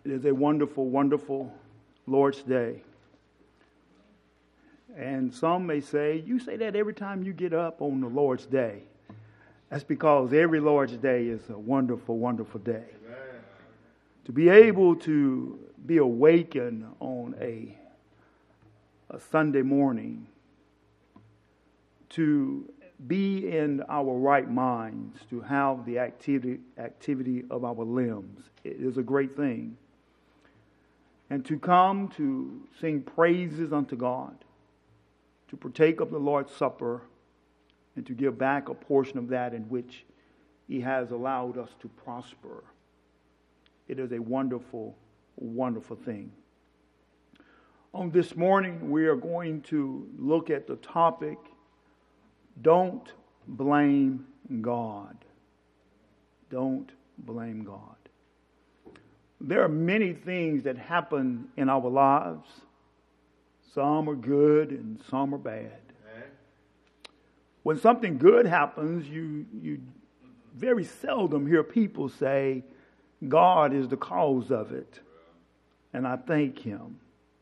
It is a wonderful, wonderful Lord's Day. And some may say, you say that every time you get up on the Lord's Day. That's because every Lord's Day is a wonderful, wonderful day. Amen. To be able to be awakened on a Sunday morning, to be in our right minds, to have the activity of our limbs, it is a great thing. And to come to sing praises unto God, to partake of the Lord's Supper, and to give back a portion of that in which He has allowed us to prosper. It is a wonderful, wonderful thing. On this morning, we are going to look at the topic, Don't Blame God. Don't blame God. There are many things that happen in our lives. Some are good and some are bad. When something good happens, you very seldom hear people say, God is the cause of it, and I thank Him.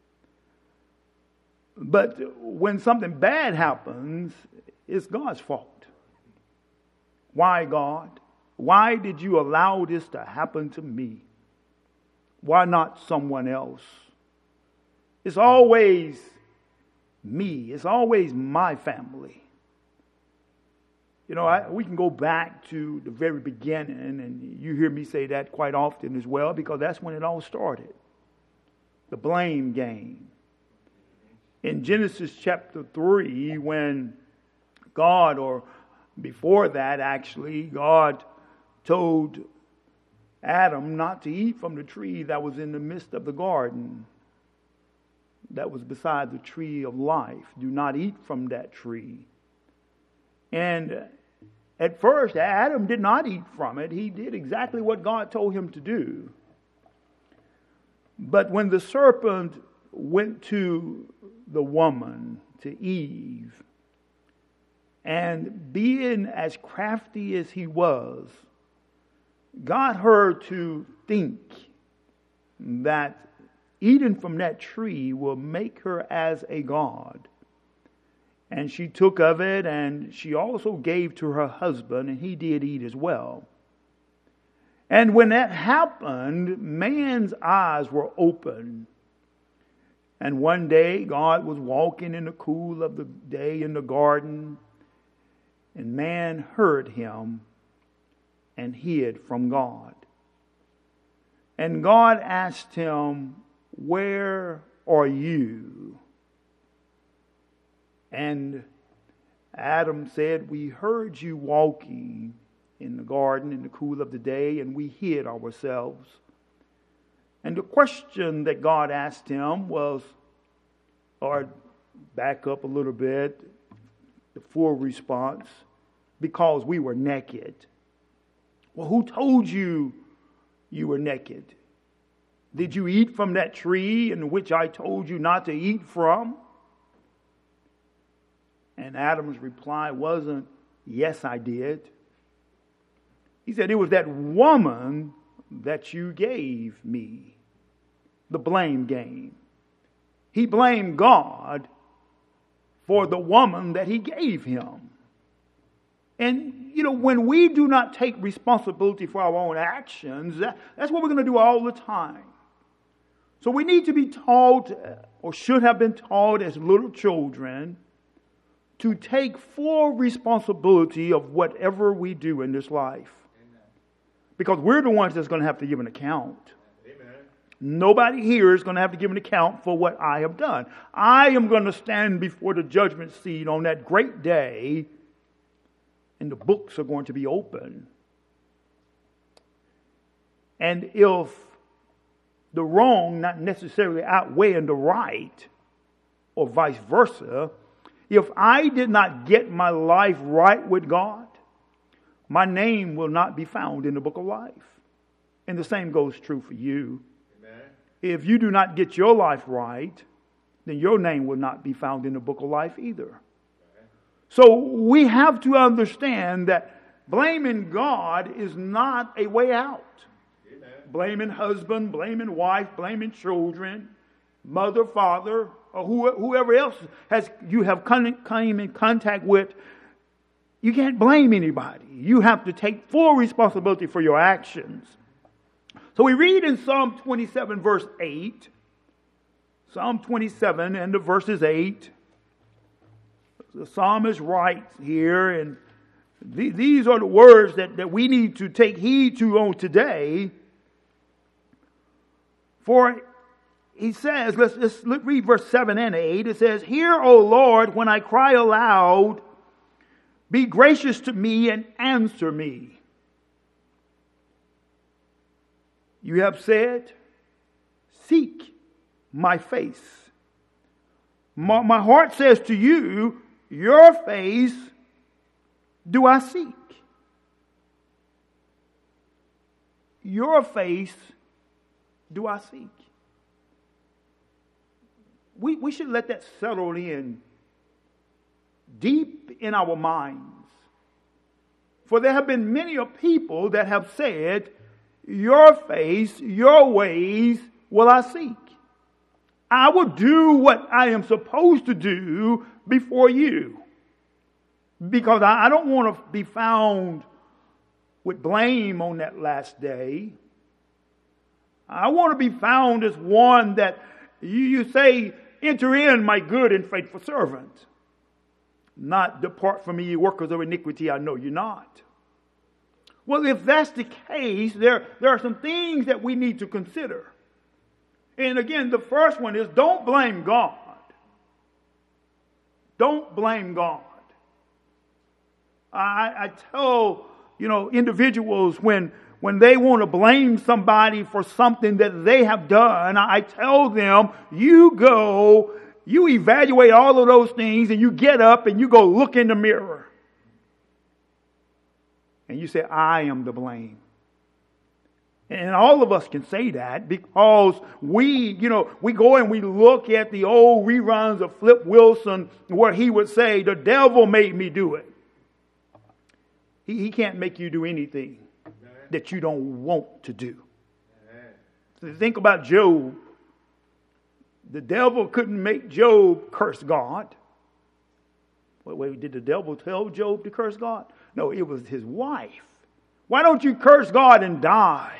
But when something bad happens, it's God's fault. Why, God? Why did you allow this to happen to me? Why not someone else? It's always me. It's always my family. You know, we can go back to the very beginning, and you hear me say that quite often as well, because that's when it all started. The blame game. In Genesis chapter 3, when God, or before that actually, God told Adam not to eat from the tree that was in the midst of the garden, that was beside the tree of life. Do not eat from that tree. And at first, Adam did not eat from it. He did exactly what God told him to do. But when the serpent went to the woman, to Eve, and being as crafty as he was, got her to think that eating from that tree will make her as a god. And she took of it, and she also gave to her husband, and he did eat as well. And when that happened, man's eyes were open. And one day, God was walking in the cool of the day in the garden, and man heard him and hid from God. And God asked him, "Where are you?" And Adam said, "We heard you walking in the garden in the cool of the day, and we hid ourselves." And the question that God asked him was, or back up a little bit, the full response, because we were naked. Well, who told you you were naked? Did you eat from that tree in which I told you not to eat from? And Adam's reply wasn't, "Yes, I did." He said, "It was that woman that you gave me." The blame game. He blamed God for the woman that He gave him. And, you know, when we do not take responsibility for our own actions, that's what we're going to do all the time. So we need to be taught, or should have been taught as little children, to take full responsibility of whatever we do in this life. Amen. Because we're the ones that's going to have to give an account. Amen. Nobody here is going to have to give an account for what I have done. I am going to stand before the judgment seat on that great day, and the books are going to be open. And if the wrong not necessarily outweighing the right, or vice versa, if I did not get my life right with God, my name will not be found in the book of life. And the same goes true for you. Amen. If you do not get your life right, then your name will not be found in the book of life either. Amen. So we have to understand that blaming God is not a way out. Amen. blaming husband, blaming wife, blaming children, mother, father, or whoever else you have come in contact with. You can't blame anybody. You have to take full responsibility for your actions. So we read in Psalm 27 verse 8. Psalm 27 and the verses 8. The psalmist writes here, and these are the words that we need to take heed to on today. For he says, let's read verse 7 and 8. It says, "Hear, O Lord, when I cry aloud. Be gracious to me and answer me. You have said, seek my face. My heart says to you, your face do I seek." Your face do I seek. We should let that settle in deep in our minds. For there have been many a people that have said, your face, your ways will I seek. I will do what I am supposed to do before you. Because I don't want to be found with blame on that last day. I want to be found as one that you say, enter in, my good and faithful servant. Not depart from me, ye workers of iniquity, I know you not. Well, if that's the case, there are some things that we need to consider. And again, the first one is don't blame God. Don't blame God. I tell, individuals when they want to blame somebody for something that they have done, I tell them, you evaluate all of those things and you get up and you go look in the mirror. And you say, I am to blame. And all of us can say that because we go and we look at the old reruns of Flip Wilson where he would say, the devil made me do it. He can't make you do anything that you don't want to do. So think about Job. The devil couldn't make Job curse God. Wait, did the devil tell Job to curse God? No, it was his wife. Why don't you curse God and die?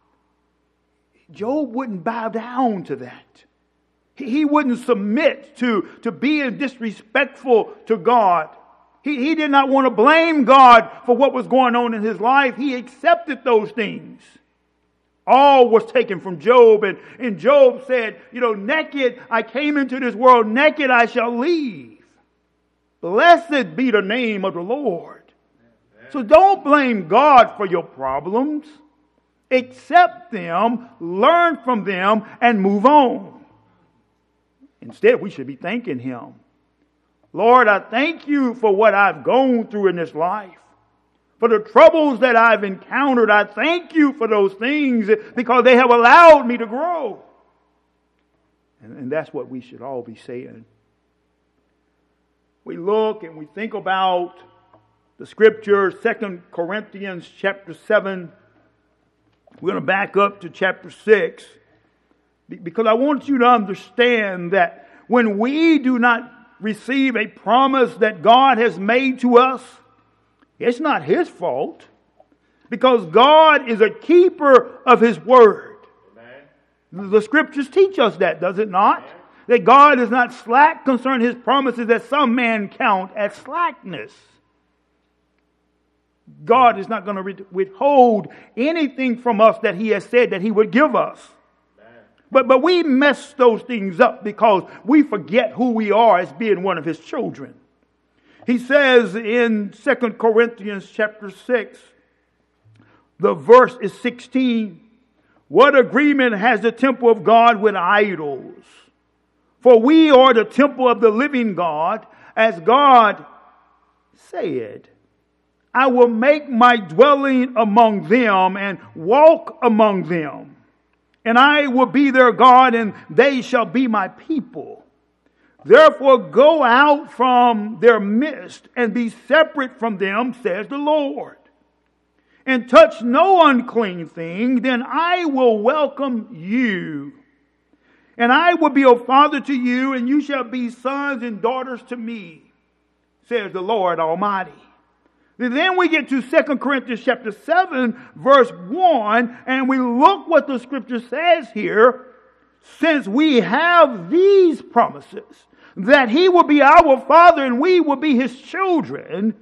Job wouldn't bow down to that. He wouldn't submit to being disrespectful to God. He did not want to blame God for what was going on in his life. He accepted those things. All was taken from Job. And Job said, naked I came into this world, naked I shall leave. Blessed be the name of the Lord. So don't blame God for your problems. Accept them, learn from them, and move on. Instead, we should be thanking Him. Lord, I thank you for what I've gone through in this life. For the troubles that I've encountered, I thank you for those things because they have allowed me to grow. And that's what we should all be saying. We look and we think about the scripture, 2 Corinthians chapter 7. We're going to back up to chapter 6 because I want you to understand that when we do not receive a promise that God has made to us, it's not His fault because God is a keeper of His word. Amen. The scriptures teach us that, does it not? Amen. That God is not slack concerning His promises that some man count as slackness. God is not going to withhold anything from us that He has said that He would give us. But we mess those things up because we forget who we are as being one of His children. He says in 2 Corinthians chapter 6, the verse is 16, what agreement has the temple of God with idols? For we are the temple of the living God, as God said, I will make my dwelling among them and walk among them. And I will be their God, and they shall be my people. Therefore go out from their midst and be separate from them, says the Lord. and touch no unclean thing, then I will welcome you. And I will be a father to you, and you shall be sons and daughters to me, says the Lord Almighty. Then we get to 2 Corinthians chapter 7, verse 1, and we look what the scripture says here. Since we have these promises, that He will be our Father and we will be His children,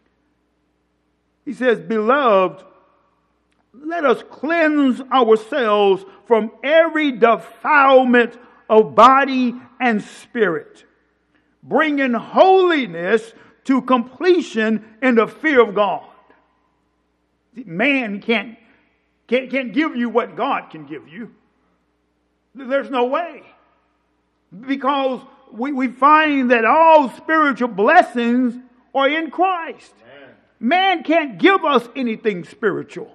He says, Beloved, let us cleanse ourselves from every defilement of body and spirit, bringing holiness to completion in the fear of God. Man can't give you what God can give you. There's no way. Because we find that all spiritual blessings are in Christ. Man can't give us anything spiritual.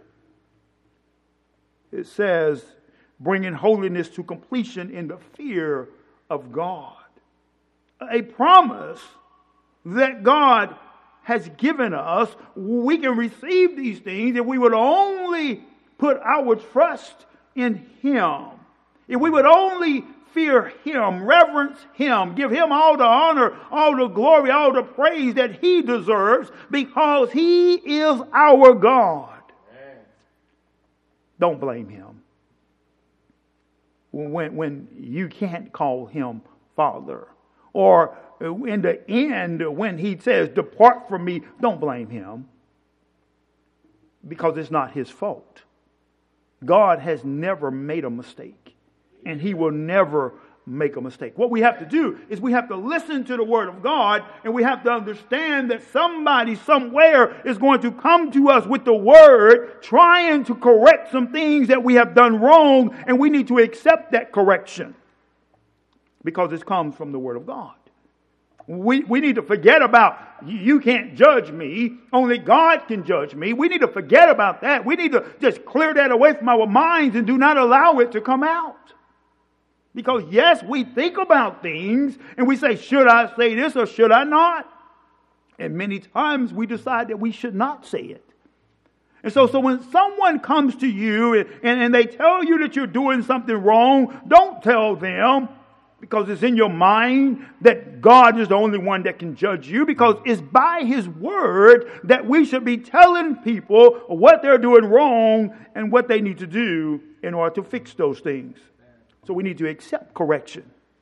It says, bringing holiness to completion in the fear of God. A promise that God has given us. We can receive these things if we would only put our trust in Him. If we would only fear Him, reverence Him, give Him all the honor, all the glory, all the praise that He deserves, because He is our God. Amen. Don't blame Him when you can't call Him Father. Or in the end, when He says, depart from me, don't blame Him, because it's not His fault. God has never made a mistake. And He will never make a mistake. What we have to do is we have to listen to the Word of God, and we have to understand that somebody somewhere is going to come to us with the Word trying to correct some things that we have done wrong, and we need to accept that correction because it comes from the Word of God. We need to forget about, you can't judge me, only God can judge me. We need to forget about that. We need to just clear that away from our minds and do not allow it to come out. Because yes, we think about things and we say, should I say this or should I not? And many times we decide that we should not say it. And so when someone comes to you and they tell you that you're doing something wrong, don't tell them, because it's in your mind that God is the only one that can judge you, because it's by His Word that we should be telling people what they're doing wrong and what they need to do in order to fix those things. So we need to accept correction.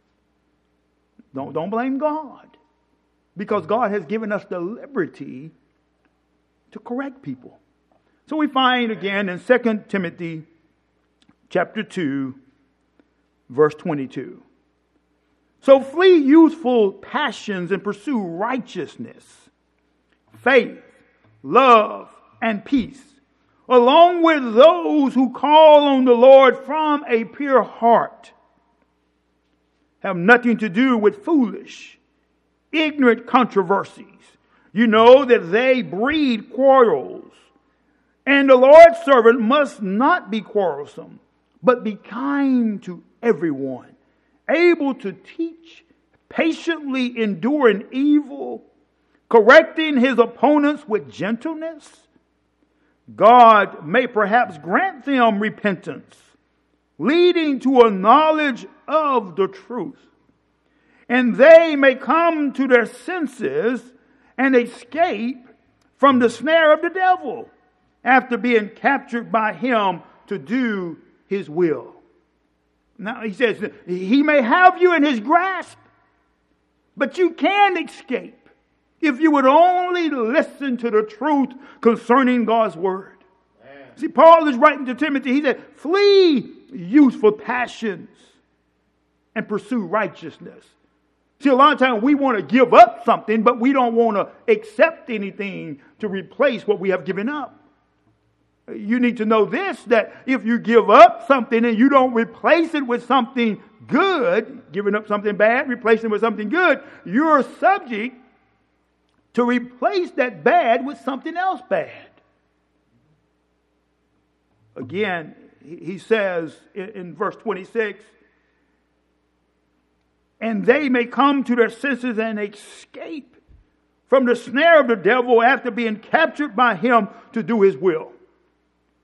Don't blame God, because God has given us the liberty to correct people. So we find again in 2 Timothy chapter 2, verse 22. So flee youthful passions and pursue righteousness, faith, love, and peace, along with those who call on the Lord from a pure heart. Have nothing to do with foolish, ignorant controversies. You know that they breed quarrels. And the Lord's servant must not be quarrelsome, but be kind to everyone, able to teach, patiently enduring evil, correcting his opponents with gentleness. God may perhaps grant them repentance, leading to a knowledge of the truth, and they may come to their senses and escape from the snare of the devil after being captured by him to do his will. Now he says, he may have you in his grasp, but you can escape if you would only listen to the truth concerning God's word. Amen. See, Paul is writing to Timothy. He said, flee youthful passions and pursue righteousness. See, a lot of times we want to give up something, but we don't want to accept anything to replace what we have given up. You need to know this, that if you give up something and you don't replace it with something good, giving up something bad, replacing it with something good, you're subject to replace that bad with something else bad. Again, he says in verse 26, and they may come to their senses and escape from the snare of the devil after being captured by him to do his will.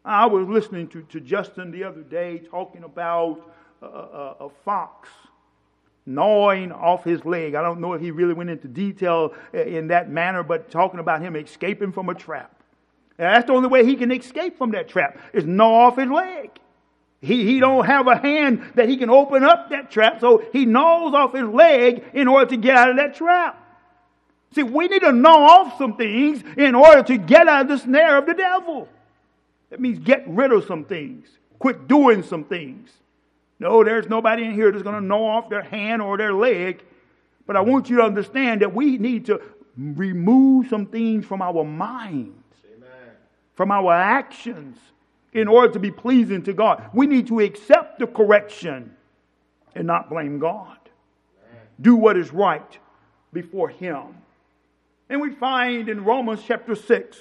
I was listening to Justin the other day talking about a fox gnawing off his leg. I don't know if he really went into detail in that manner, but talking about him escaping from a trap. And that's the only way he can escape from that trap, is gnaw off his leg. He don't have a hand that he can open up that trap, so he gnaws off his leg in order to get out of that trap. See, we need to gnaw off some things in order to get out of the snare of the devil. That means get rid of some things. Quit doing some things. No, there's nobody in here that's going to gnaw off their hand or their leg. But I want you to understand that we need to remove some things from our minds, amen, from our actions, in order to be pleasing to God. We need to accept the correction and not blame God. Amen. Do what is right before Him. And we find in Romans chapter 6,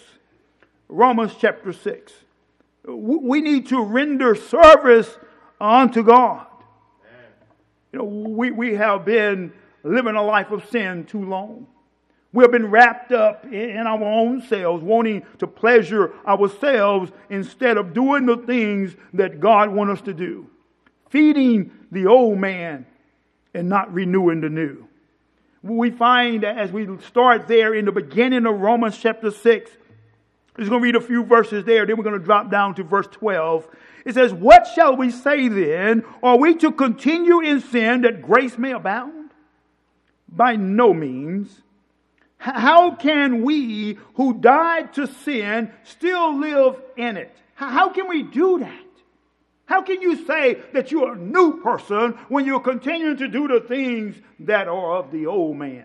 we need to render service unto God. You know, we have been living a life of sin too long. We have been wrapped up in our own selves, wanting to pleasure ourselves instead of doing the things that God wants us to do. Feeding the old man and not renewing the new. We find that as we start there in the beginning of Romans chapter 6, I'm just going to read a few verses there, then we're going to drop down to verse 12. It says, "What shall we say then? Are we to continue in sin that grace may abound? By no means. How can we who died to sin still live in it?" How can we do that? How can you say that you're a new person when you're continuing to do the things that are of the old man?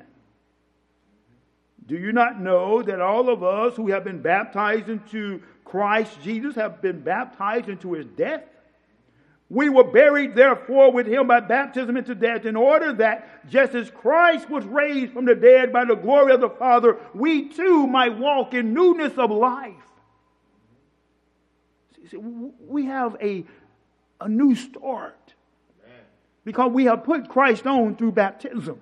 Do you not know that all of us who have been baptized into Christ Jesus have been baptized into His death? We were buried, therefore, with Him by baptism into death, in order that, just as Christ was raised from the dead by the glory of the Father, we too might walk in newness of life. See, we have a new start, because we have put Christ on through baptism.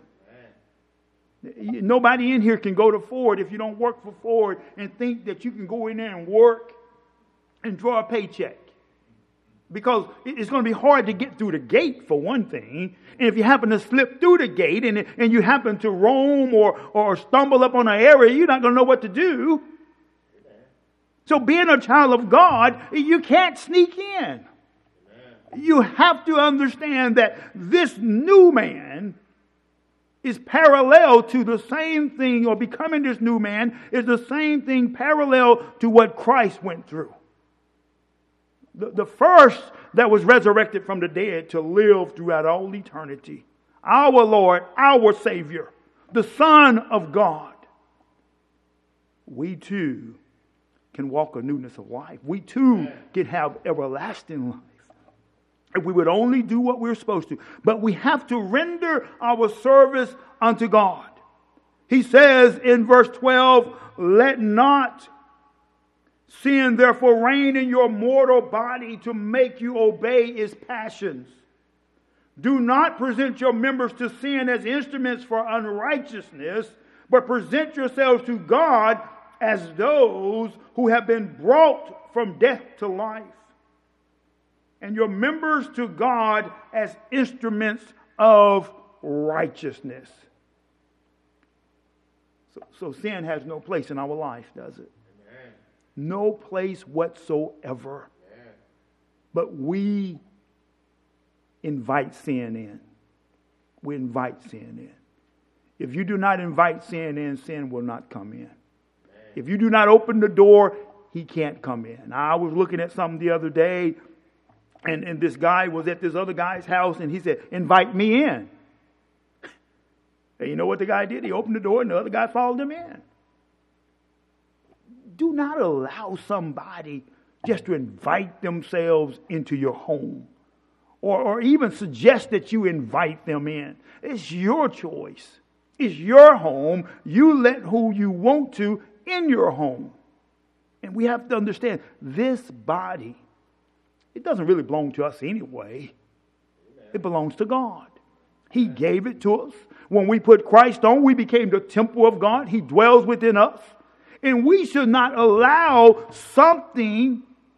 Nobody in here can go to Ford if you don't work for Ford and think that you can go in there and work and draw a paycheck. Because it's going to be hard to get through the gate, for one thing. And if you happen to slip through the gate and you happen to roam or stumble up on an area, you're not going to know what to do. So being a child of God, you can't sneak in. You have to understand that this new man is parallel to the same thing, or becoming this new man is the same thing parallel to what Christ went through. The first that was resurrected from the dead to live throughout all eternity. Our Lord, our Savior, the Son of God. We too can walk a newness of life. We too can have everlasting life. If we would only do what we're supposed to. But we have to render our service unto God. He says in verse 12, "Let not sin therefore reign in your mortal body to make you obey its passions. Do not present your members to sin as instruments for unrighteousness, but present yourselves to God as those who have been brought from death to life, and your members to God as instruments of righteousness." So sin has no place in our life, does it? Amen. No place whatsoever. Amen. But we invite sin in. We invite sin in. If you do not invite sin in, sin will not come in. Amen. If you do not open the door, he can't come in. I was looking at something the other day, and this guy was at this other guy's house, and he said, "Invite me in." And you know what the guy did? He opened the door, and the other guy followed him in. Do not allow somebody just to invite themselves into your home, or even suggest that you invite them in. It's your choice. It's your home. You let who you want to in your home. And we have to understand, this body, it doesn't really belong to us anyway. It belongs to God. He gave it to us. When we put Christ on, we became the temple of God. He dwells within us. And we should not allow something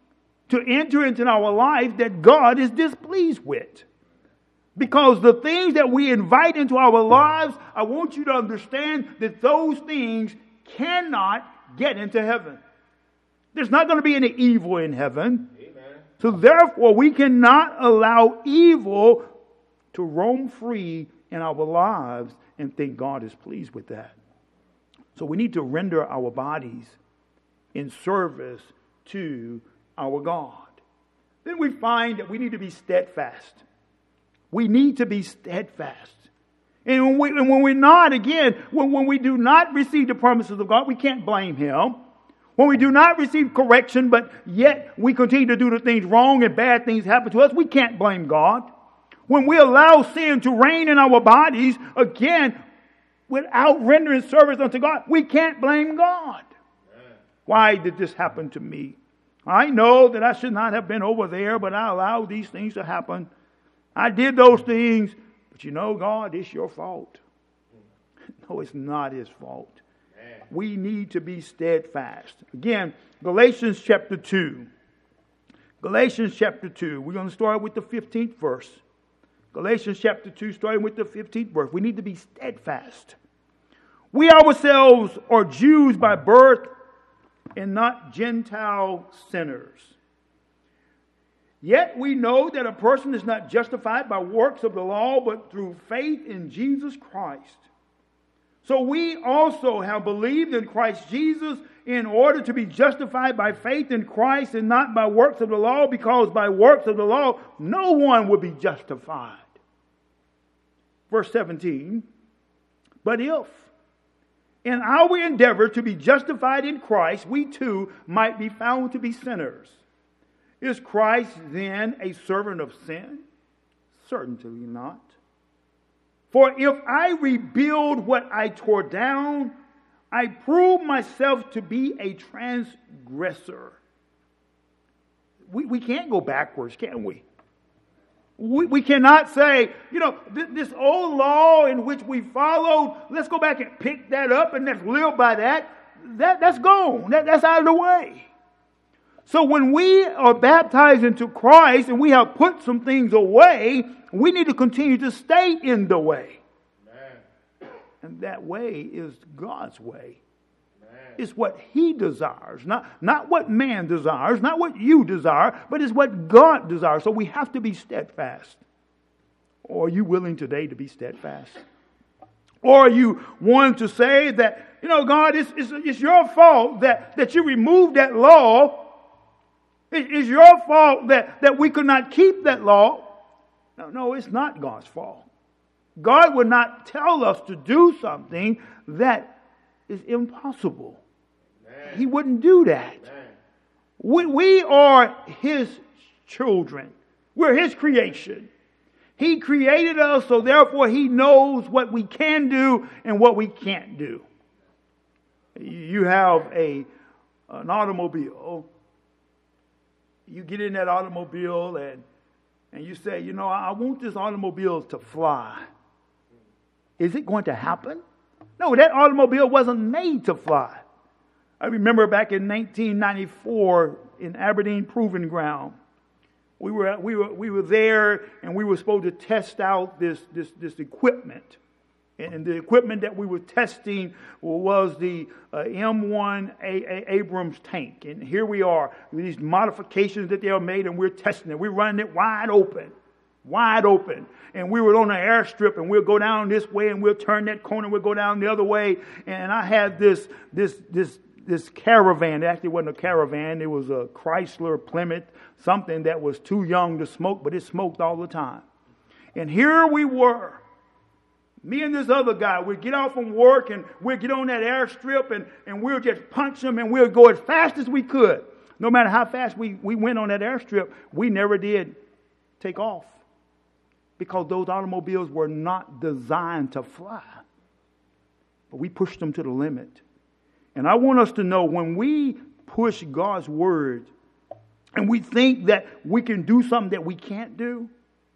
to enter into our life that God is displeased with. Because the things that we invite into our lives, I want you to understand that those things cannot get into heaven. There's not going to be any evil in heaven. Amen. So therefore, we cannot allow evil to roam free in our lives and think God is pleased with that. So we need to render our bodies in service to our God. Then we find that we need to be steadfast. We need to be steadfast. And when we're not, again, when we do not receive the promises of God, we can't blame Him. When we do not receive correction, but yet we continue to do the things wrong and bad things happen to us, we can't blame God. When we allow sin to reign in our bodies, again, without rendering service unto God, we can't blame God. Why did this happen to me? I know that I should not have been over there, but I allowed these things to happen. I did those things, but you know, God, it's your fault. No, it's not His fault. We need to be steadfast. Again, Galatians chapter 2. Galatians chapter 2. We're going to start with the 15th verse. Galatians chapter 2, starting with the 15th verse. We need to be steadfast. We ourselves are Jews by birth and not Gentile sinners. Yet we know that a person is not justified by works of the law, but through faith in Jesus Christ. So we also have believed in Christ Jesus in order to be justified by faith in Christ and not by works of the law, because by works of the law no one would be justified. Verse 17, but if in our endeavor to be justified in Christ, we too might be found to be sinners, is Christ then a servant of sin? Certainly not. For if I rebuild what I tore down, I prove myself to be a transgressor. We can't go backwards, can we? We cannot say, this old law in which we followed, let's go back and pick that up and let's live by that. That's gone. That's out of the way. So when we are baptized into Christ and we have put some things away, we need to continue to stay in the way. Amen. And that way is God's way. Amen. It's what He desires. Not what man desires, not what you desire, but it's what God desires. So we have to be steadfast. Or are you willing today to be steadfast? Or are you one to say that, God, it's your fault that you removed that law. It's your fault that we could not keep that law. No, it's not God's fault. God would not tell us to do something that is impossible. Amen. He wouldn't do that. We are His children. We're His creation. He created us, so therefore He knows what we can do and what we can't do. You have an automobile. You get in that automobile and you say, I want this automobile to fly. Is it going to happen? No, that automobile wasn't made to fly. I remember back in 1994 in Aberdeen Proving Ground. We were there and we were supposed to test out this equipment. And the equipment that we were testing was the M1 Abrams tank. And here we are, these modifications that they are made, and we're testing it. We're running it wide open. And we were on an airstrip, and we'll go down this way, and we'll turn that corner, and we'll go down the other way. And I had this caravan. It actually wasn't a caravan. It was a Chrysler Plymouth, something that was too young to smoke, but it smoked all the time. And here we were. Me and this other guy, we'd get off from work and we'd get on that airstrip and we'll just punch them and we'll go as fast as we could. No matter how fast we went on that airstrip, we never did take off. Because those automobiles were not designed to fly. But we pushed them to the limit. And I want us to know when we push God's word and we think that we can do something that we can't do,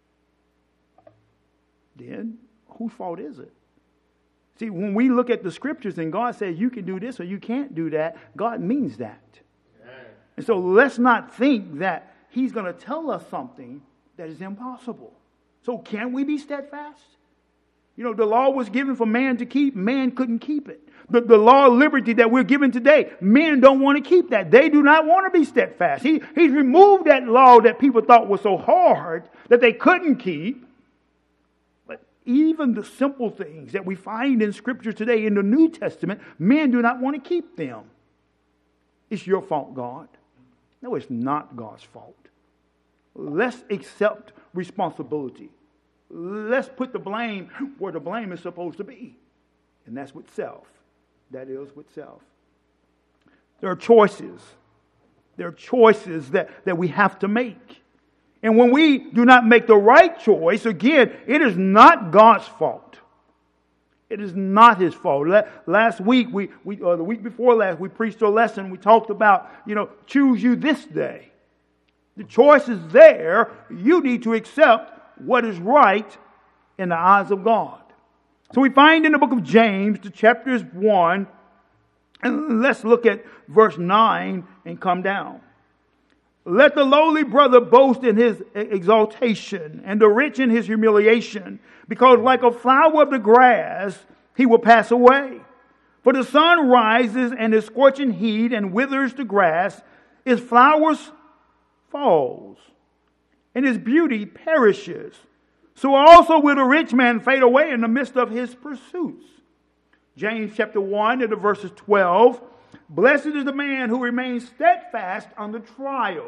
then whose fault is it? See, when we look at the scriptures and God says you can do this or you can't do that, God means that. And so let's not think that He's going to tell us something that is impossible. So can we be steadfast? You know, the law was given for man to keep. Man couldn't keep it. The law of liberty that we're given today, men don't want to keep that. They do not want to be steadfast. He's removed that law that people thought was so hard that they couldn't keep. But even the simple things that we find in Scripture today in the New Testament, men do not want to keep them. It's your fault, God. No, it's not God's fault. Let's accept responsibility. Let's put the blame where the blame is supposed to be. And that's with self. That is with self. There are choices. There are choices that we have to make. And when we do not make the right choice, again, it is not God's fault. It is not His fault. Last week, or the week before last, we preached a lesson. We talked about, choose you this day. The choice is there. You need to accept what is right in the eyes of God. So we find in the book of James, the chapter is 1, and let's look at verse 9 and come down. Let the lowly brother boast in his exaltation, and the rich in his humiliation, because like a flower of the grass, he will pass away. For the sun rises and is scorching heat and withers the grass, its flowers falls, and his beauty perishes. So also will the rich man fade away in the midst of his pursuits. James chapter 1 and the verses 12. Blessed is the man who remains steadfast under trial.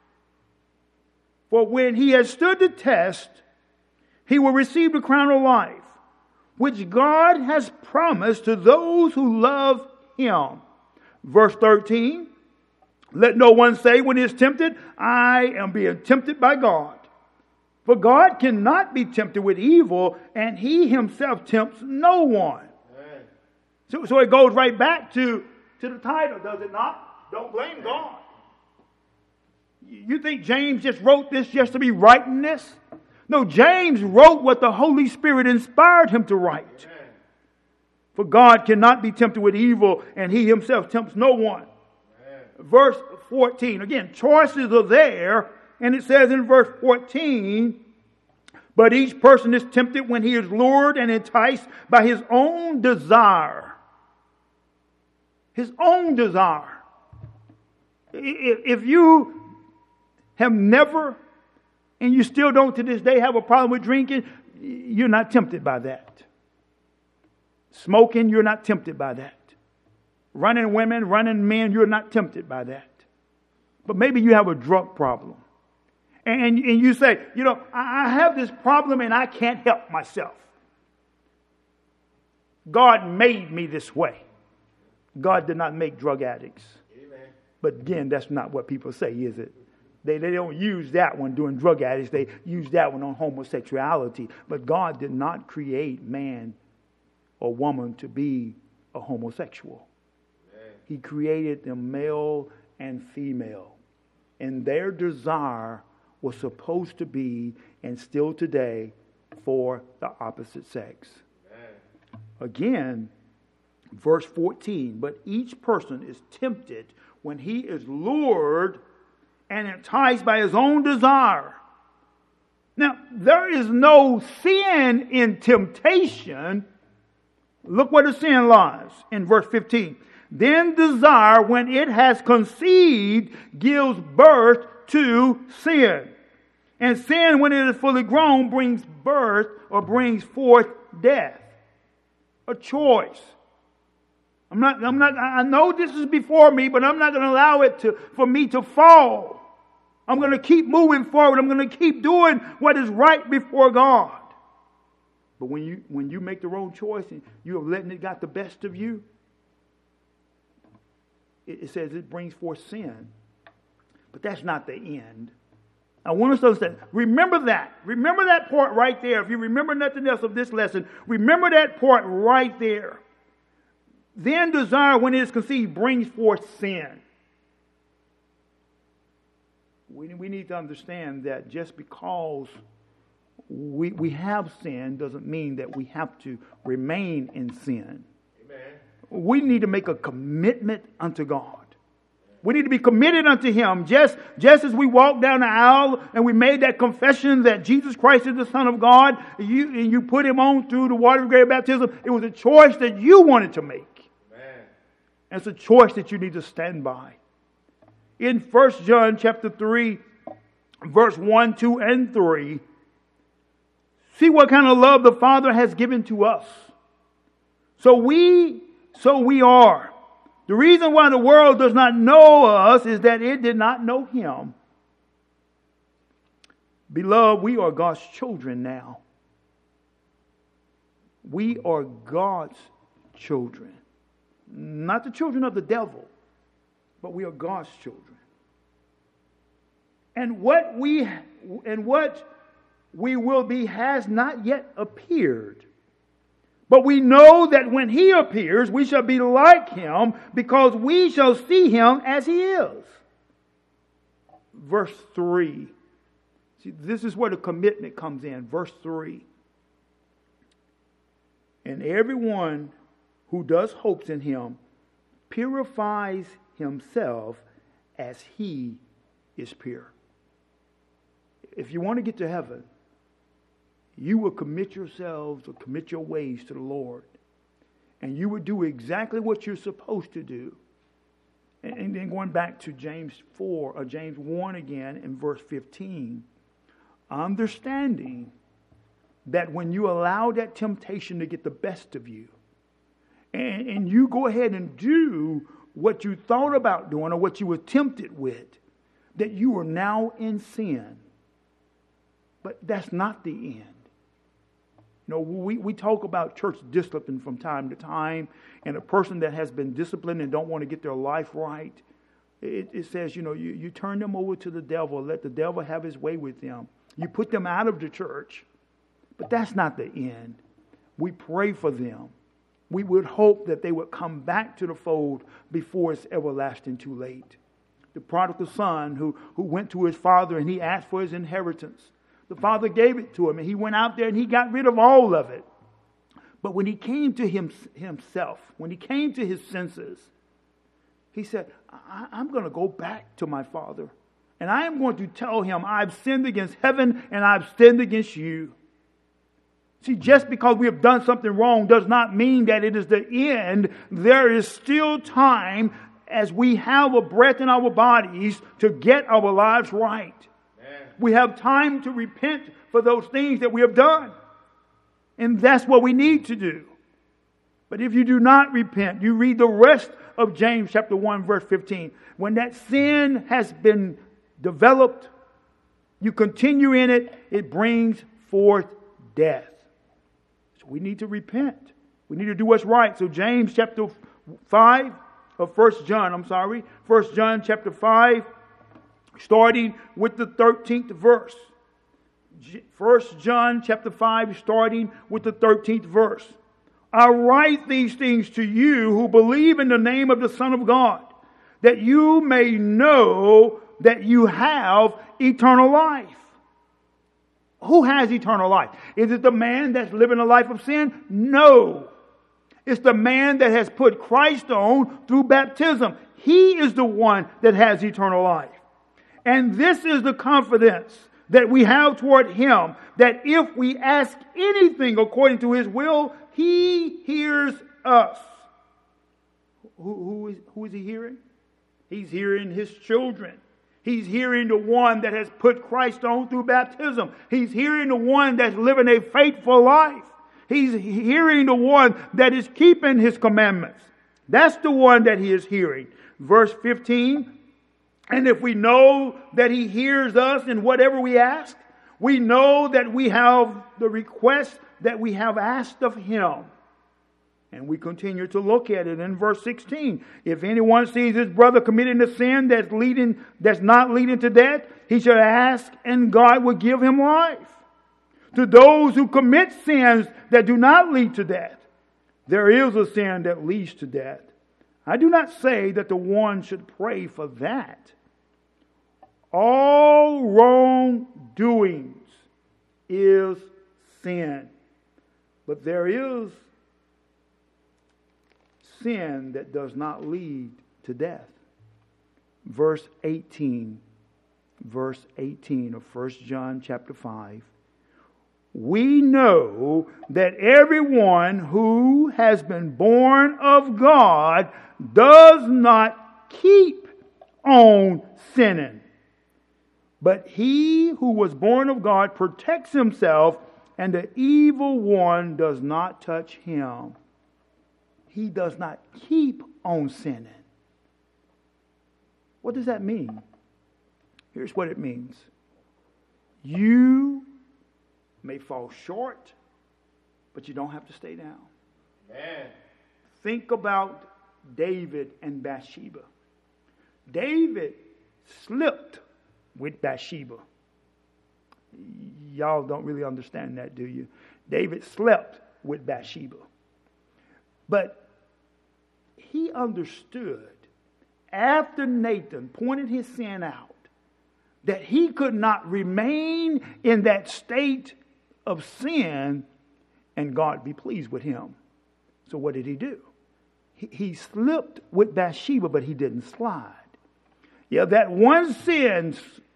For when he has stood the test, he will receive the crown of life, which God has promised to those who love Him. Verse 13. Let no one say when he is tempted, I am being tempted by God. For God cannot be tempted with evil, and He Himself tempts no one. So it goes right back to the title, does it not? Don't blame God. You think James just wrote this just to be writing this? No, James wrote what the Holy Spirit inspired him to write. For God cannot be tempted with evil, and He Himself tempts no one. Verse 14. Again, choices are there. And it says in verse 14, but each person is tempted when he is lured and enticed by his own desire. His own desire. If you have never, and you still don't to this day have a problem with drinking, you're not tempted by that. Smoking, you're not tempted by that. Running women, running men, you're not tempted by that. But maybe you have a drug problem. And you say, I have this problem and I can't help myself. God made me this way. God did not make drug addicts. Amen. But again, that's not what people say, is it? They don't use that one doing drug addicts. They use that one on homosexuality. But God did not create man or woman to be a homosexual. Amen. He created them male and female. And their desire was supposed to be, and still today, for the opposite sex. Amen. Again, verse 14, but each person is tempted when he is lured and enticed by his own desire. Now, there is no sin in temptation. Look where the sin lies in verse 15. Then desire, when it has conceived, gives birth to sin. And sin, when it is fully grown, brings birth or brings forth death. A choice. I know this is before me, but I'm not going to allow it for me to fall. I'm going to keep moving forward. I'm going to keep doing what is right before God. But when you make the wrong choice and you have letting it got the best of you, it says it brings forth sin. But that's not the end. I want us to understand. Remember that. Remember that part right there. If you remember nothing else of this lesson, remember that part right there. Then desire, when it is conceived, brings forth sin. We need to understand that just because we have sin doesn't mean that we have to remain in sin. Amen. We need to make a commitment unto God. We need to be committed unto Him. Just as we walked down the aisle and we made that confession that Jesus Christ is the Son of God, and you put Him on through the water of great baptism, it was a choice that you wanted to make. Amen. And it's a choice that you need to stand by. In 1 John chapter 3, verse 1, 2, and 3, see what kind of love the Father has given to us. So we are. The reason why the world does not know us is that it did not know Him. Beloved, we are God's children now. We are God's children. Not the children of the devil, but we are God's children. And what we will be has not yet appeared. But we know that when He appears, we shall be like Him, because we shall see Him as He is. Verse 3. See, this is where the commitment comes in. Verse 3. And everyone who does hopes in Him purifies himself as He is pure. If you want to get to heaven, you will commit yourselves or commit your ways to the Lord. And you will do exactly what you're supposed to do. And then going back to James 4 or James 1 again in verse 15. Understanding that when you allow that temptation to get the best of you, and you go ahead and do what you thought about doing or what you were tempted with, that you are now in sin. But that's not the end. You know, we talk about church discipline from time to time, and a person that has been disciplined and don't want to get their life right, it says, you know, you turn them over to the devil, let the devil have his way with them. You put them out of the church, but that's not the end. We pray for them. We would hope that they would come back to the fold before it's everlasting too late. The prodigal son who went to his father and he asked for his inheritance. The father gave it to him, and he went out there and he got rid of all of it. But when he came to himself, when he came to his senses, he said, I'm going to go back to my father. And I am going to tell him, I've sinned against heaven and I've sinned against you. See, just because we have done something wrong does not mean that it is the end. There is still time as we have a breath in our bodies to get our lives right. We have time to repent for those things that we have done. And that's what we need to do. But if you do not repent, you read the rest of James chapter 1 verse 15. When that sin has been developed, you continue in it, it brings forth death. So we need to repent. We need to do what's right. So James chapter 5 of 1 John chapter 5, starting with the 13th verse. 1 John chapter 5, starting with the 13th verse. I write these things to you who believe in the name of the Son of God, that you may know that you have eternal life. Who has eternal life? Is it the man that's living a life of sin? No. It's the man that has put Christ on through baptism. He is the one that has eternal life. And this is the confidence that we have toward Him, that if we ask anything according to His will, He hears us. Who is He hearing? He's hearing His children. He's hearing the one that has put Christ on through baptism. He's hearing the one that's living a faithful life. He's hearing the one that is keeping His commandments. That's the one that He is hearing. Verse 15, and if we know that He hears us in whatever we ask, we know that we have the request that we have asked of Him. And we continue to look at it in verse 16. If anyone sees his brother committing a sin that's not leading to death, he shall ask, and God will give him life. To those who commit sins that do not lead to death, there is a sin that leads to death. I do not say that the one should pray for that. All wrongdoings is sin. But there is sin that does not lead to death. verse 18. Verse 18 of 1 John chapter 5. We know that everyone who has been born of God does not keep on sinning. But he who was born of God protects himself, and the evil one does not touch him. He does not keep on sinning. What does that mean? Here's what it means. You may fall short, but you don't have to stay down. Amen. Think about David and Bathsheba. David slipped with Bathsheba. Y'all don't really understand that, do you? David slept with Bathsheba. But he understood after Nathan pointed his sin out that he could not remain in that state of sin and God be pleased with him. So what did he do? He slipped with Bathsheba, but he didn't slide. Yeah, that one sin,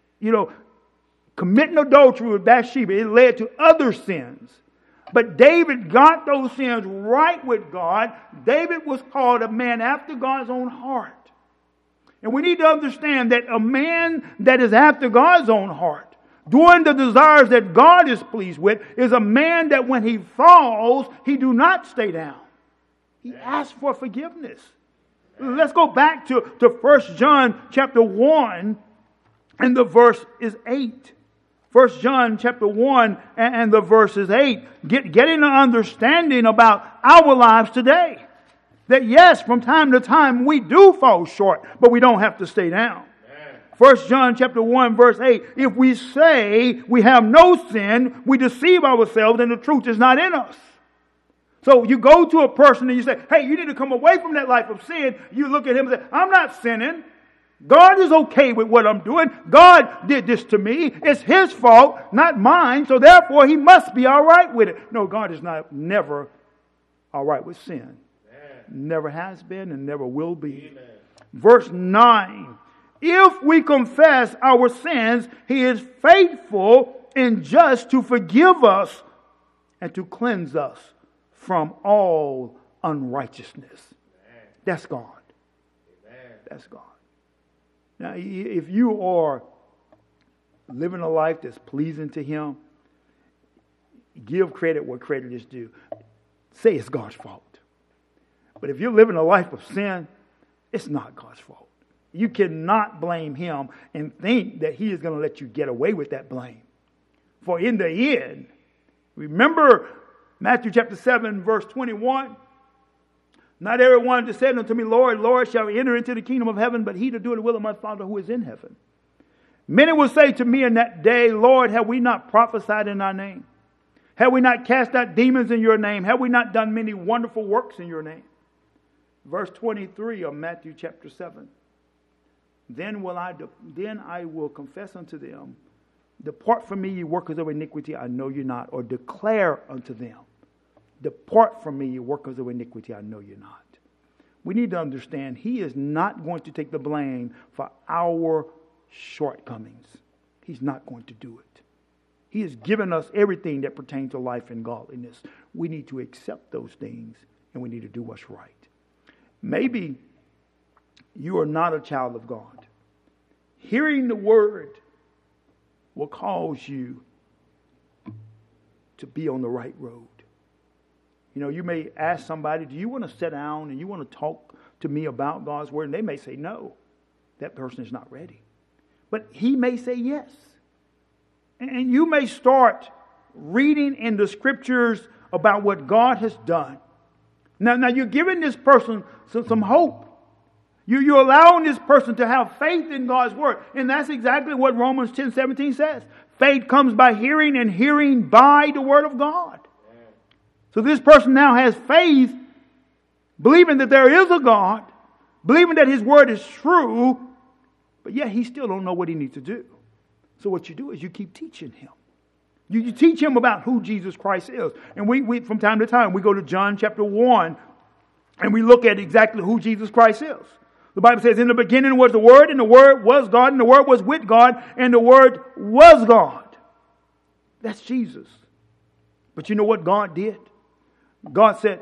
committing adultery with Bathsheba, it led to other sins. But David got those sins right with God. David was called a man after God's own heart. And we need to understand that a man that is after God's own heart, doing the desires that God is pleased with, is a man that when he falls, he do not stay down. He asks for forgiveness. Let's go back to 1 John chapter 1, and the verse is 8. 1 John chapter 1 and the verse is 8. Getting an understanding about our lives today. That yes, from time to time we do fall short, but we don't have to stay down. 1 John chapter 1 verse 8. If we say we have no sin, we deceive ourselves and the truth is not in us. So you go to a person and you say, hey, you need to come away from that life of sin. You look at him and say, I'm not sinning. God is okay with what I'm doing. God did this to me. It's His fault, not mine. So therefore He must be all right with it. No, God is never all right with sin. Never has been and never will be. Amen. Verse 9. If we confess our sins, He is faithful and just to forgive us and to cleanse us from all unrighteousness. Amen. That's God. Amen. That's God. Now, if you are living a life that's pleasing to Him, give credit where credit is due. Say it's God's fault. But if you're living a life of sin, it's not God's fault. You cannot blame Him and think that He is going to let you get away with that blame. For in the end, remember Matthew chapter 7 verse 21, not everyone that said unto me, Lord, Lord, shall enter into the kingdom of heaven, but he that doeth the will of my Father who is in heaven. Many will say to me in that day, Lord, have we not prophesied in thy name? Have we not cast out demons in your name? Have we not done many wonderful works in your name? Verse 23 of Matthew chapter 7. Then I will confess unto them, depart from me, ye workers of iniquity, I know you not. Or declare unto them, depart from me, ye workers of iniquity, I know you not. We need to understand He is not going to take the blame for our shortcomings. He's not going to do it. He has given us everything that pertains to life and godliness. We need to accept those things and we need to do what's right. Maybe you are not a child of God. Hearing the word will cause you to be on the right road. You may ask somebody, do you want to sit down and you want to talk to me about God's word? And they may say no. That person is not ready. But he may say yes. And you may start reading in the scriptures about what God has done. Now you're giving this person some hope. You're allowing this person to have faith in God's word. And that's exactly what Romans 10:17 says. Faith comes by hearing and hearing by the word of God. So this person now has faith, believing that there is a God, believing that His word is true, but yet he still don't know what he needs to do. So what you do is you keep teaching him. You teach him about who Jesus Christ is. And we from time to time, we go to John chapter 1 and we look at exactly who Jesus Christ is. The Bible says, in the beginning was the Word, and the Word was God, and the Word was with God, and the Word was God. That's Jesus. But you know what God did? God said,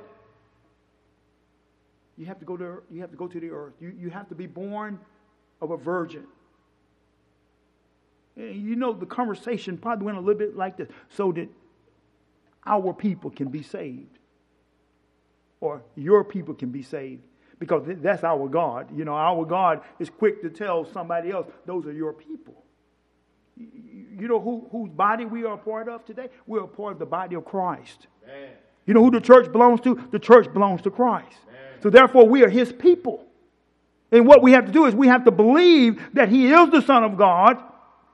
you have to go to the earth. You have to be born of a virgin. And you know, the conversation probably went a little bit like this, so that our people can be saved. Or your people can be saved. Because that's our God. You know, our God is quick to tell somebody else, those are your people. You know whose body we are a part of today? We're a part of the body of Christ. Man. You know who the church belongs to? The church belongs to Christ. Man. So therefore we are His people. And what we have to do is we have to believe that He is the Son of God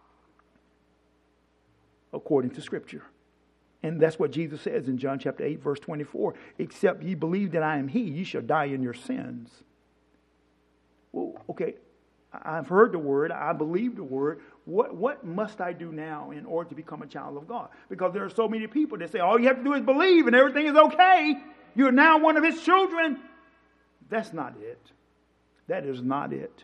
according to Scripture. And that's what Jesus says in John chapter 8, verse 24. Except ye believe that I am He, ye shall die in your sins. Well, okay, I've heard the word, I believe the word. What must I do now in order to become a child of God? Because there are so many people that say, all you have to do is believe and everything is okay. You're now one of His children. That's not it. That is not it.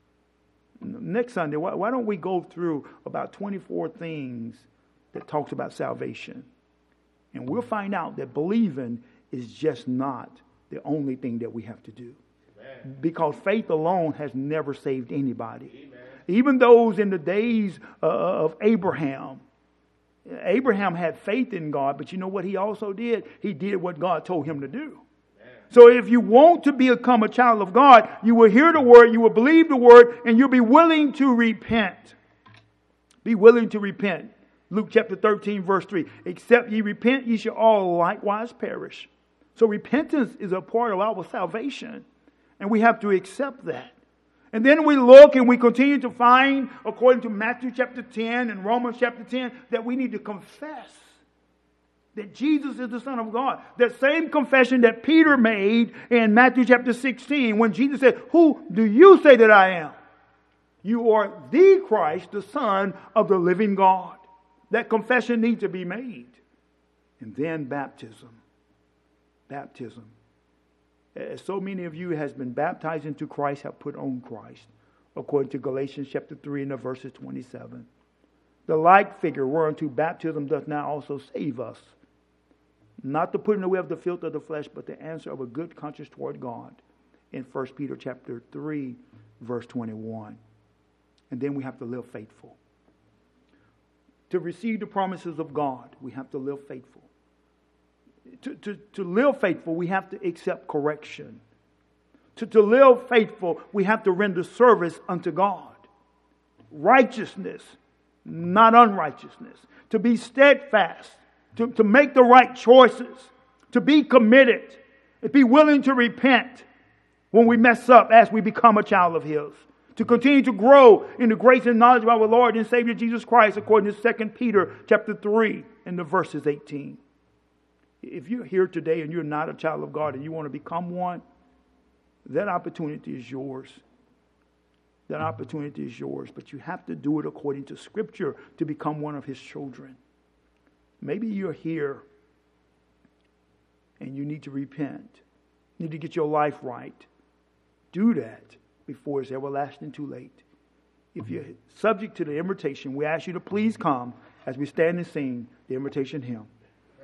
Next Sunday, why don't we go through about 24 things that talks about salvation? And we'll find out that believing is just not the only thing that we have to do. Amen. Because faith alone has never saved anybody. Amen. Even those in the days of Abraham. Abraham had faith in God, but you know what he also did? He did what God told him to do. Amen. So if you want to become a child of God, you will hear the word, you will believe the word, and you'll be willing to repent. Be willing to repent. Luke chapter 13, verse 3. Except ye repent, ye shall all likewise perish. So repentance is a part of our salvation. And we have to accept that. And then we look and we continue to find, according to Matthew chapter 10 and Romans chapter 10, that we need to confess that Jesus is the Son of God. That same confession that Peter made in Matthew chapter 16 when Jesus said, who do you say that I am? You are the Christ, the Son of the living God. That confession needs to be made. And then baptism. Baptism. As so many of you has been baptized into Christ, have put on Christ. According to Galatians chapter 3 and the verses 27. The like figure whereunto baptism doth now also save us. Not the putting away of the filth of the flesh, but the answer of a good conscience toward God. In 1 Peter chapter 3, verse 21. And then we have to live faithful. To receive the promises of God, we have to live faithful. To live faithful, we have to accept correction. To live faithful, we have to render service unto God. Righteousness, not unrighteousness. To be steadfast. To make the right choices. To be committed. To be willing to repent when we mess up as we become a child of His. To continue to grow in the grace and knowledge of our Lord and Savior Jesus Christ, according to 2 Peter chapter 3 and the verses 18. If you're here today and you're not a child of God and you want to become one, that opportunity is yours. That opportunity is yours, but you have to do it according to Scripture to become one of His children. Maybe you're here and you need to repent. You need to get your life right. Do that before it's everlasting too late. If you're subject to the invitation, we ask you to please come as we stand and sing the invitation hymn.